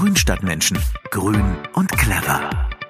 Grünstadtmenschen. Grün und clever.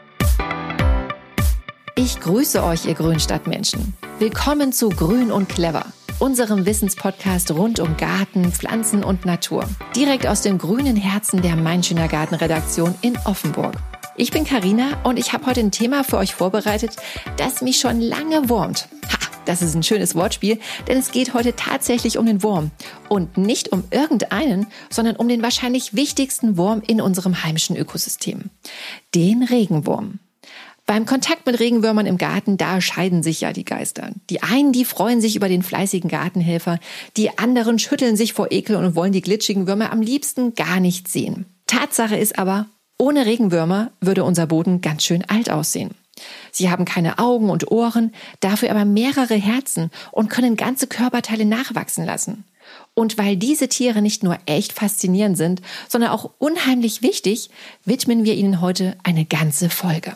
Ich grüße euch, ihr Grünstadtmenschen. Willkommen zu Grün und clever, unserem Wissenspodcast rund um Garten, Pflanzen und Natur. Direkt aus dem grünen Herzen der Mein Schöner Garten Redaktion in Offenburg. Ich bin Carina und ich habe heute ein Thema für euch vorbereitet, das mich schon lange wurmt. Ha, das ist ein schönes Wortspiel, denn es geht heute tatsächlich um den Wurm. Und nicht um irgendeinen, sondern um den wahrscheinlich wichtigsten Wurm in unserem heimischen Ökosystem. Den Regenwurm. Beim Kontakt mit Regenwürmern im Garten, da scheiden sich ja die Geister. Die einen, die freuen sich über den fleißigen Gartenhelfer, die anderen schütteln sich vor Ekel und wollen die glitschigen Würmer am liebsten gar nicht sehen. Tatsache ist aber, ohne Regenwürmer würde unser Boden ganz schön alt aussehen. Sie haben keine Augen und Ohren, dafür aber mehrere Herzen und können ganze Körperteile nachwachsen lassen. Und weil diese Tiere nicht nur echt faszinierend sind, sondern auch unheimlich wichtig, widmen wir ihnen heute eine ganze Folge.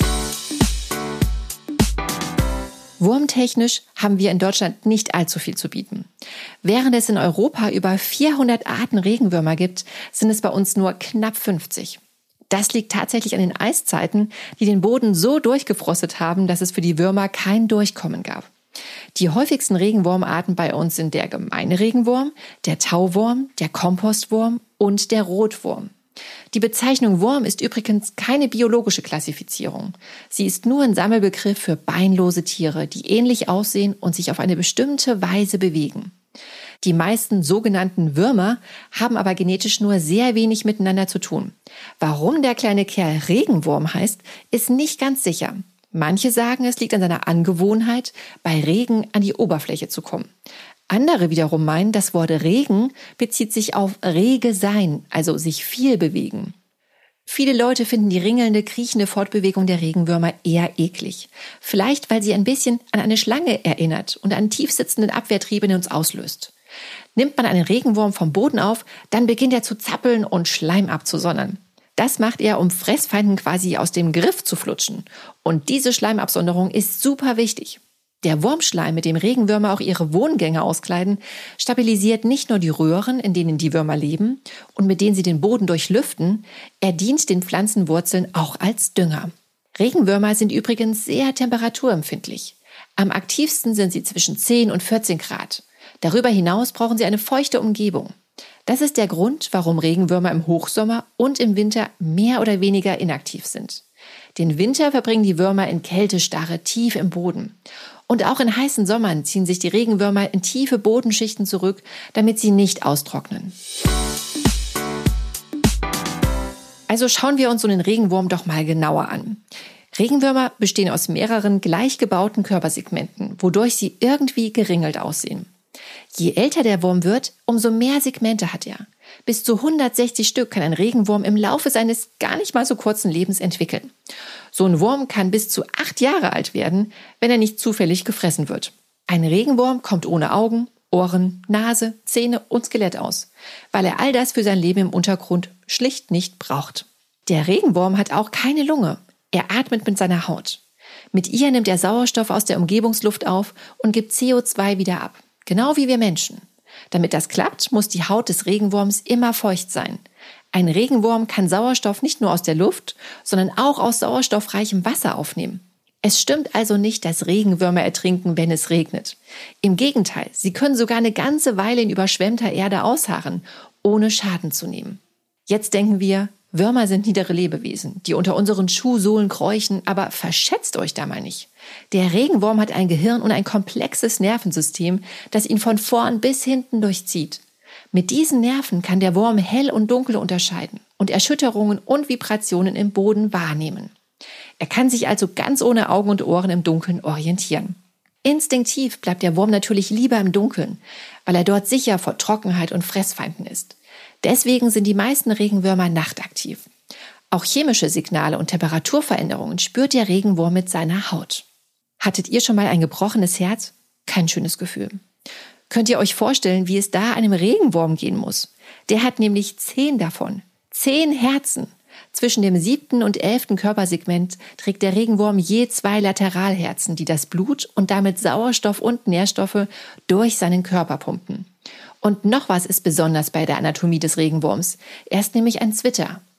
Wurmtechnisch haben wir in Deutschland nicht allzu viel zu bieten. Während es in Europa über 400 Arten Regenwürmer gibt, sind es bei uns nur knapp 50. Das liegt tatsächlich an den Eiszeiten, die den Boden so durchgefrostet haben, dass es für die Würmer kein Durchkommen gab. Die häufigsten Regenwurmarten bei uns sind der gemeine Regenwurm, der Tauwurm, der Kompostwurm und der Rotwurm. Die Bezeichnung Wurm ist übrigens keine biologische Klassifizierung. Sie ist nur ein Sammelbegriff für beinlose Tiere, die ähnlich aussehen und sich auf eine bestimmte Weise bewegen. Die meisten sogenannten Würmer haben aber genetisch nur sehr wenig miteinander zu tun. Warum der kleine Kerl Regenwurm heißt, ist nicht ganz sicher. Manche sagen, es liegt an seiner Angewohnheit, bei Regen an die Oberfläche zu kommen. Andere wiederum meinen, das Wort Regen bezieht sich auf rege sein, also sich viel bewegen. Viele Leute finden die ringelnde, kriechende Fortbewegung der Regenwürmer eher eklig. Vielleicht, weil sie ein bisschen an eine Schlange erinnert und einen tiefsitzenden Abwehrtrieb in uns auslöst. Nimmt man einen Regenwurm vom Boden auf, dann beginnt er zu zappeln und Schleim abzusondern. Das macht er, um Fressfeinden quasi aus dem Griff zu flutschen. Und diese Schleimabsonderung ist super wichtig. Der Wurmschleim, mit dem Regenwürmer auch ihre Wohngänge auskleiden, stabilisiert nicht nur die Röhren, in denen die Würmer leben und mit denen sie den Boden durchlüften, er dient den Pflanzenwurzeln auch als Dünger. Regenwürmer sind übrigens sehr temperaturempfindlich. Am aktivsten sind sie zwischen 10 und 14 Grad. Darüber hinaus brauchen sie eine feuchte Umgebung. Das ist der Grund, warum Regenwürmer im Hochsommer und im Winter mehr oder weniger inaktiv sind. Den Winter verbringen die Würmer in Kältestarre tief im Boden. Und auch in heißen Sommern ziehen sich die Regenwürmer in tiefe Bodenschichten zurück, damit sie nicht austrocknen. Also schauen wir uns so einen Regenwurm doch mal genauer an. Regenwürmer bestehen aus mehreren gleich gebauten Körpersegmenten, wodurch sie irgendwie geringelt aussehen. Je älter der Wurm wird, umso mehr Segmente hat er. Bis zu 160 Stück kann ein Regenwurm im Laufe seines gar nicht mal so kurzen Lebens entwickeln. So ein Wurm kann bis zu 8 Jahre alt werden, wenn er nicht zufällig gefressen wird. Ein Regenwurm kommt ohne Augen, Ohren, Nase, Zähne und Skelett aus, weil er all das für sein Leben im Untergrund schlicht nicht braucht. Der Regenwurm hat auch keine Lunge. Er atmet mit seiner Haut. Mit ihr nimmt er Sauerstoff aus der Umgebungsluft auf und gibt CO2 wieder ab. Genau wie wir Menschen. Damit das klappt, muss die Haut des Regenwurms immer feucht sein. Ein Regenwurm kann Sauerstoff nicht nur aus der Luft, sondern auch aus sauerstoffreichem Wasser aufnehmen. Es stimmt also nicht, dass Regenwürmer ertrinken, wenn es regnet. Im Gegenteil, sie können sogar eine ganze Weile in überschwemmter Erde ausharren, ohne Schaden zu nehmen. Jetzt denken wir, Würmer sind niedere Lebewesen, die unter unseren Schuhsohlen kräuchen, aber verschätzt euch da mal nicht. Der Regenwurm hat ein Gehirn und ein komplexes Nervensystem, das ihn von vorn bis hinten durchzieht. Mit diesen Nerven kann der Wurm hell und dunkel unterscheiden und Erschütterungen und Vibrationen im Boden wahrnehmen. Er kann sich also ganz ohne Augen und Ohren im Dunkeln orientieren. Instinktiv bleibt der Wurm natürlich lieber im Dunkeln, weil er dort sicher vor Trockenheit und Fressfeinden ist. Deswegen sind die meisten Regenwürmer nachtaktiv. Auch chemische Signale und Temperaturveränderungen spürt der Regenwurm mit seiner Haut. Hattet ihr schon mal ein gebrochenes Herz? Kein schönes Gefühl. Könnt ihr euch vorstellen, wie es da einem Regenwurm gehen muss? Der hat nämlich 10 davon. 10 Herzen. Zwischen dem 7. und 11. Körpersegment trägt der Regenwurm je 2 Lateralherzen, die das Blut und damit Sauerstoff und Nährstoffe durch seinen Körper pumpen. Und noch was ist besonders bei der Anatomie des Regenwurms. Er ist nämlich ein Zwitter.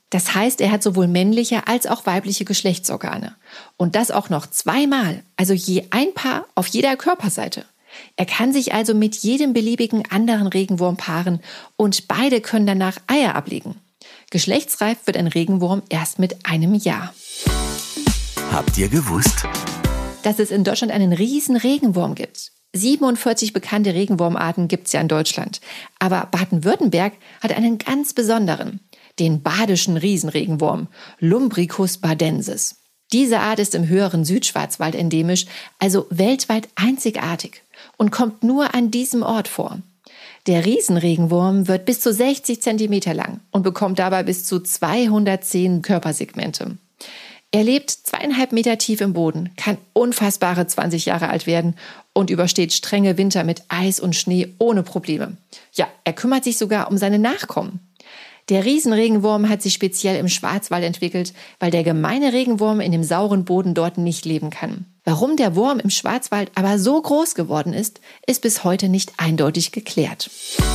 Das heißt, er hat sowohl männliche als auch weibliche Geschlechtsorgane. Und das auch noch 2-mal, also je ein Paar auf jeder Körperseite. Er kann sich also mit jedem beliebigen anderen Regenwurm paaren und beide können danach Eier ablegen. Geschlechtsreif wird ein Regenwurm erst mit 1 Jahr. Habt ihr gewusst, dass es in Deutschland einen riesen Regenwurm gibt? 47 bekannte Regenwurmarten gibt es ja in Deutschland. Aber Baden-Württemberg hat einen ganz besonderen, den badischen Riesenregenwurm, Lumbricus badensis. Diese Art ist im höheren Südschwarzwald endemisch, also weltweit einzigartig und kommt nur an diesem Ort vor. Der Riesenregenwurm wird bis zu 60 cm lang und bekommt dabei bis zu 210 Körpersegmente. Er lebt 2,5 Meter tief im Boden, kann unfassbare 20 Jahre alt werden und übersteht strenge Winter mit Eis und Schnee ohne Probleme. Ja, er kümmert sich sogar um seine Nachkommen. Der Riesenregenwurm hat sich speziell im Schwarzwald entwickelt, weil der gemeine Regenwurm in dem sauren Boden dort nicht leben kann. Warum der Wurm im Schwarzwald aber so groß geworden ist, ist bis heute nicht eindeutig geklärt.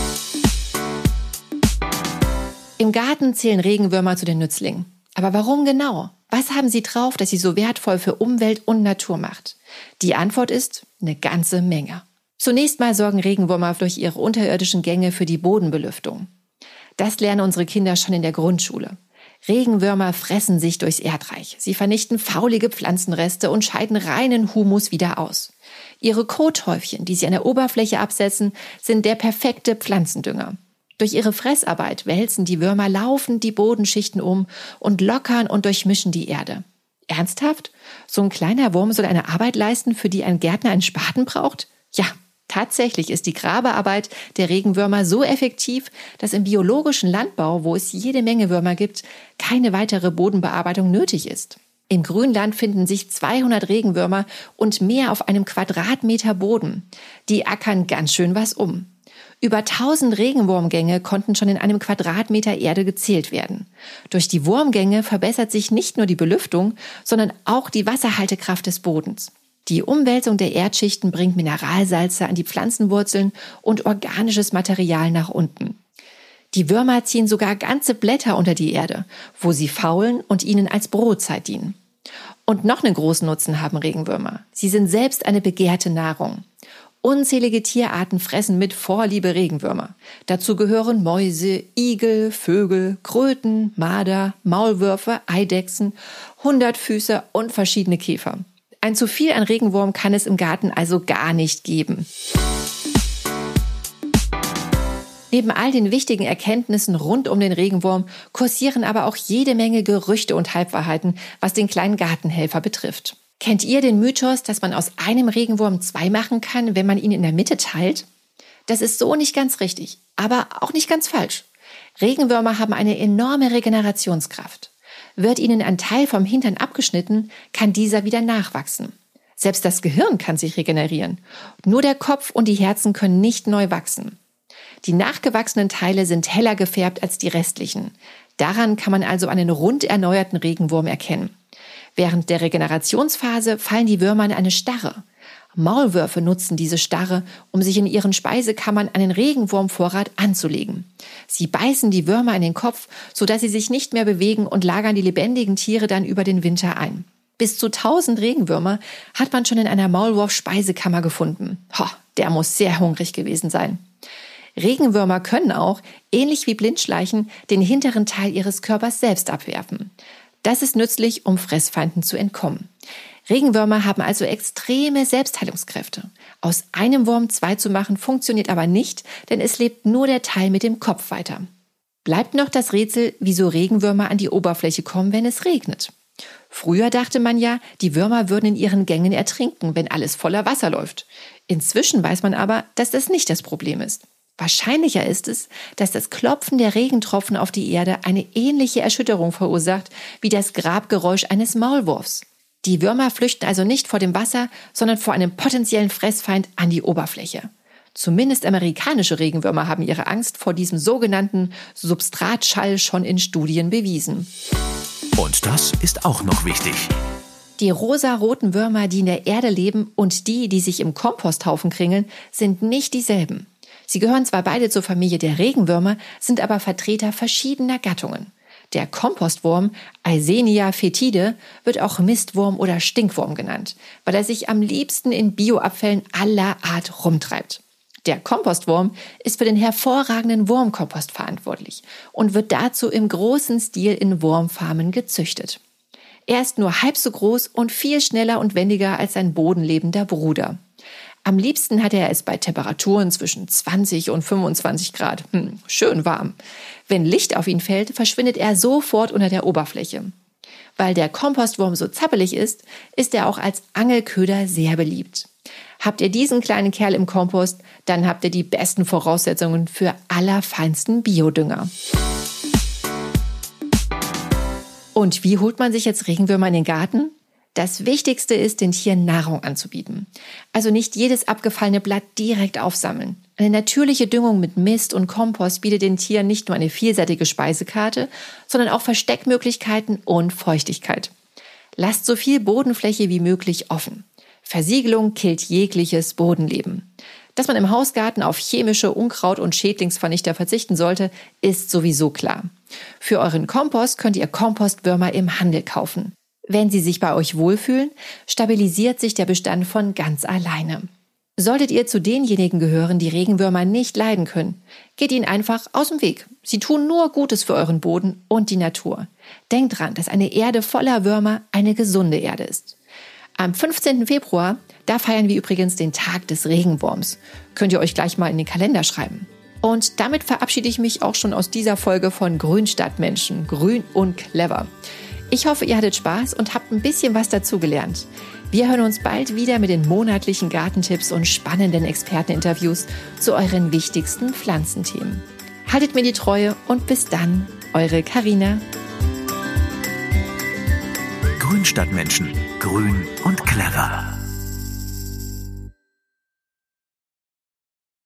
Im Garten zählen Regenwürmer zu den Nützlingen. Aber warum genau? Was haben sie drauf, das sie so wertvoll für Umwelt und Natur macht? Die Antwort ist eine ganze Menge. Zunächst mal sorgen Regenwürmer durch ihre unterirdischen Gänge für die Bodenbelüftung. Das lernen unsere Kinder schon in der Grundschule. Regenwürmer fressen sich durchs Erdreich. Sie vernichten faulige Pflanzenreste und scheiden reinen Humus wieder aus. Ihre Kothäufchen, die sie an der Oberfläche absetzen, sind der perfekte Pflanzendünger. Durch ihre Fressarbeit wälzen die Würmer laufend die Bodenschichten um und lockern und durchmischen die Erde. Ernsthaft? So ein kleiner Wurm soll eine Arbeit leisten, für die ein Gärtner einen Spaten braucht? Ja, tatsächlich ist die Grabearbeit der Regenwürmer so effektiv, dass im biologischen Landbau, wo es jede Menge Würmer gibt, keine weitere Bodenbearbeitung nötig ist. Im Grünland finden sich 200 Regenwürmer und mehr auf einem Quadratmeter Boden. Die ackern ganz schön was um. Über 1000 Regenwurmgänge konnten schon in einem Quadratmeter Erde gezählt werden. Durch die Wurmgänge verbessert sich nicht nur die Belüftung, sondern auch die Wasserhaltekraft des Bodens. Die Umwälzung der Erdschichten bringt Mineralsalze an die Pflanzenwurzeln und organisches Material nach unten. Die Würmer ziehen sogar ganze Blätter unter die Erde, wo sie faulen und ihnen als Brotzeit dienen. Und noch einen großen Nutzen haben Regenwürmer. Sie sind selbst eine begehrte Nahrung. Unzählige Tierarten fressen mit Vorliebe Regenwürmer. Dazu gehören Mäuse, Igel, Vögel, Kröten, Marder, Maulwürfe, Eidechsen, Hundertfüßer und verschiedene Käfer. Ein zu viel an Regenwurm kann es im Garten also gar nicht geben. Neben all den wichtigen Erkenntnissen rund um den Regenwurm kursieren aber auch jede Menge Gerüchte und Halbwahrheiten, was den kleinen Gartenhelfer betrifft. Kennt ihr den Mythos, dass man aus einem Regenwurm 2 machen kann, wenn man ihn in der Mitte teilt? Das ist so nicht ganz richtig, aber auch nicht ganz falsch. Regenwürmer haben eine enorme Regenerationskraft. Wird ihnen ein Teil vom Hintern abgeschnitten, kann dieser wieder nachwachsen. Selbst das Gehirn kann sich regenerieren. Nur der Kopf und die Herzen können nicht neu wachsen. Die nachgewachsenen Teile sind heller gefärbt als die restlichen. Daran kann man also einen rund erneuerten Regenwurm erkennen. Während der Regenerationsphase fallen die Würmer in eine Starre. Maulwürfe nutzen diese Starre, um sich in ihren Speisekammern einen Regenwurmvorrat anzulegen. Sie beißen die Würmer in den Kopf, sodass sie sich nicht mehr bewegen und lagern die lebendigen Tiere dann über den Winter ein. Bis zu 1000 Regenwürmer hat man schon in einer Maulwurf-Speisekammer gefunden. Der muss sehr hungrig gewesen sein. Regenwürmer können auch, ähnlich wie Blindschleichen, den hinteren Teil ihres Körpers selbst abwerfen. Das ist nützlich, um Fressfeinden zu entkommen. Regenwürmer haben also extreme Selbstheilungskräfte. Aus einem Wurm 2 zu machen, funktioniert aber nicht, denn es lebt nur der Teil mit dem Kopf weiter. Bleibt noch das Rätsel, wieso Regenwürmer an die Oberfläche kommen, wenn es regnet. Früher dachte man ja, die Würmer würden in ihren Gängen ertrinken, wenn alles voller Wasser läuft. Inzwischen weiß man aber, dass das nicht das Problem ist. Wahrscheinlicher ist es, dass das Klopfen der Regentropfen auf die Erde eine ähnliche Erschütterung verursacht wie das Grabgeräusch eines Maulwurfs. Die Würmer flüchten also nicht vor dem Wasser, sondern vor einem potenziellen Fressfeind an die Oberfläche. Zumindest amerikanische Regenwürmer haben ihre Angst vor diesem sogenannten Substratschall schon in Studien bewiesen. Und das ist auch noch wichtig. Die rosaroten Würmer, die in der Erde leben, und die sich im Komposthaufen kringeln, sind nicht dieselben. Sie gehören zwar beide zur Familie der Regenwürmer, sind aber Vertreter verschiedener Gattungen. Der Kompostwurm, Eisenia foetide, wird auch Mistwurm oder Stinkwurm genannt, weil er sich am liebsten in Bioabfällen aller Art rumtreibt. Der Kompostwurm ist für den hervorragenden Wurmkompost verantwortlich und wird dazu im großen Stil in Wurmfarmen gezüchtet. Er ist nur halb so groß und viel schneller und wendiger als sein bodenlebender Bruder. Am liebsten hat er es bei Temperaturen zwischen 20 und 25 Grad. Schön warm. Wenn Licht auf ihn fällt, verschwindet er sofort unter der Oberfläche. Weil der Kompostwurm so zappelig ist, ist er auch als Angelköder sehr beliebt. Habt ihr diesen kleinen Kerl im Kompost, dann habt ihr die besten Voraussetzungen für allerfeinsten Biodünger. Und wie holt man sich jetzt Regenwürmer in den Garten? Das Wichtigste ist, den Tieren Nahrung anzubieten. Also nicht jedes abgefallene Blatt direkt aufsammeln. Eine natürliche Düngung mit Mist und Kompost bietet den Tieren nicht nur eine vielseitige Speisekarte, sondern auch Versteckmöglichkeiten und Feuchtigkeit. Lasst so viel Bodenfläche wie möglich offen. Versiegelung killt jegliches Bodenleben. Dass man im Hausgarten auf chemische Unkraut- und Schädlingsvernichter verzichten sollte, ist sowieso klar. Für euren Kompost könnt ihr Kompostwürmer im Handel kaufen. Wenn sie sich bei euch wohlfühlen, stabilisiert sich der Bestand von ganz alleine. Solltet ihr zu denjenigen gehören, die Regenwürmer nicht leiden können, geht ihnen einfach aus dem Weg. Sie tun nur Gutes für euren Boden und die Natur. Denkt dran, dass eine Erde voller Würmer eine gesunde Erde ist. Am 15. Februar, da feiern wir übrigens den Tag des Regenwurms. Könnt ihr euch gleich mal in den Kalender schreiben. Und damit verabschiede ich mich auch schon aus dieser Folge von Grünstadtmenschen, grün und clever. Ich hoffe, ihr hattet Spaß und habt ein bisschen was dazugelernt. Wir hören uns bald wieder mit den monatlichen Gartentipps und spannenden Experteninterviews zu euren wichtigsten Pflanzenthemen. Haltet mir die Treue und bis dann, eure Carina. Grünstadtmenschen. Grün und clever.